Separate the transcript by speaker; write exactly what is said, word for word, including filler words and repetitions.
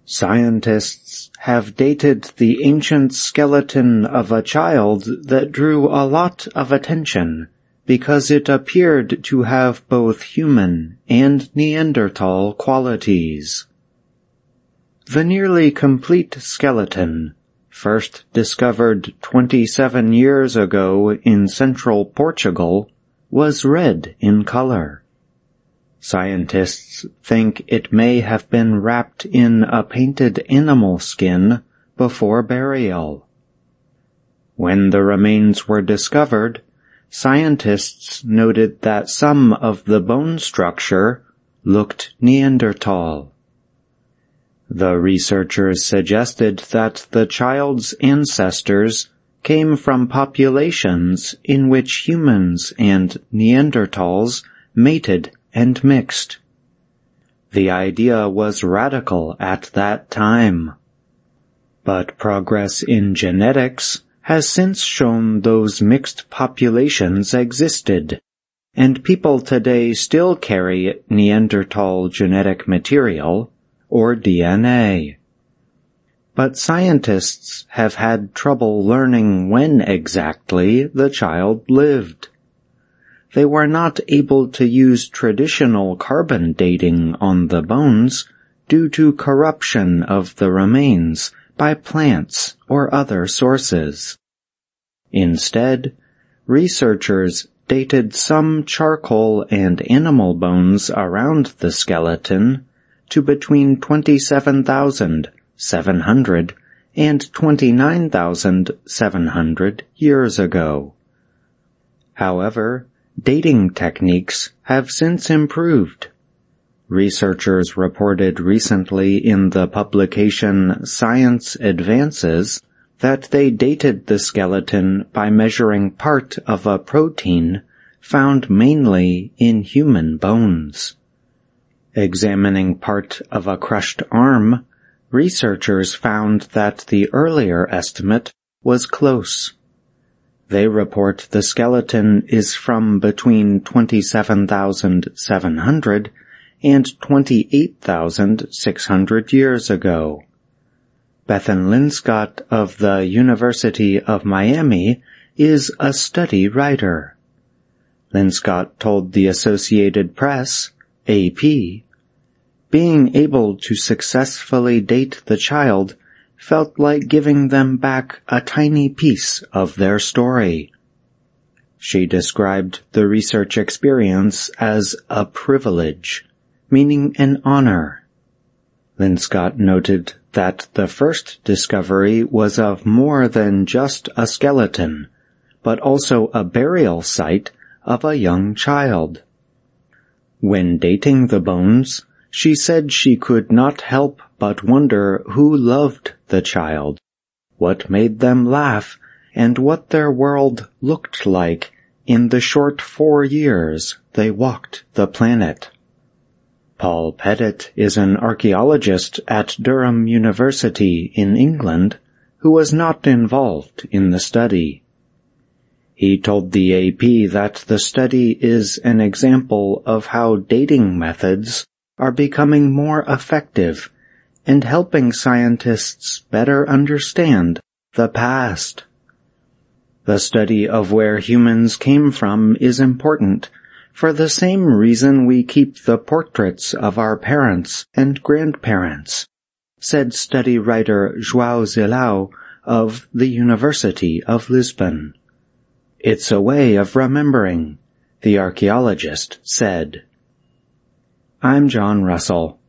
Speaker 1: Scientists have dated the ancient skeleton of a child that drew a lot of attention because it appeared to have both human and Neanderthal qualities. The nearly complete skeleton, first discovered twenty-seven years ago in central Portugal, was red in color. Scientists think it may have been wrapped in a painted animal skin before burial. When the remains were discovered, scientists noted that some of the bone structure looked Neanderthal. The researchers suggested that the child's ancestors came from populations in which humans and Neanderthals mated and mixed. The idea was radical at that time. But progress in genetics has since shown those mixed populations existed, and people today still carry Neanderthal genetic material, or D N A. But scientists have had trouble learning when exactly the child lived. They were not able to use traditional carbon dating on the bones due to corruption of the remains by plants or other sources. Instead, researchers dated some charcoal and animal bones around the skeleton to between twenty-seven thousand seven hundred and twenty-nine thousand seven hundred years ago. However, dating techniques have since improved. Researchers reported recently in the publication Science Advances that they dated the skeleton by measuring part of a protein found mainly in human bones. Examining part of a crushed arm, researchers found that the earlier estimate was close. They report the skeleton is from between twenty-seven thousand seven hundred and twenty-eight thousand six hundred years ago. Bethan Linscott of the University of Miami is a study writer. Linscott told the Associated Press, A P, "Being able to successfully date the child felt like giving them back a tiny piece of their story." She described the research experience as a privilege, meaning an honor. Linscott noted that the first discovery was of more than just a skeleton, but also a burial site of a young child. When dating the bones, she said she could not help but wonder who loved the child, what made them laugh, and what their world looked like in the short four years they walked the planet. Paul Pettit is an archaeologist at Durham University in England who was not involved in the study. He told the A P that the study is an example of how dating methods are becoming more effective and helping scientists better understand the past. The study of where humans came from is important for the same reason we keep the portraits of our parents and grandparents, said study writer João Zilao of the University of Lisbon. It's a way of remembering, the archaeologist said. I'm John Russell.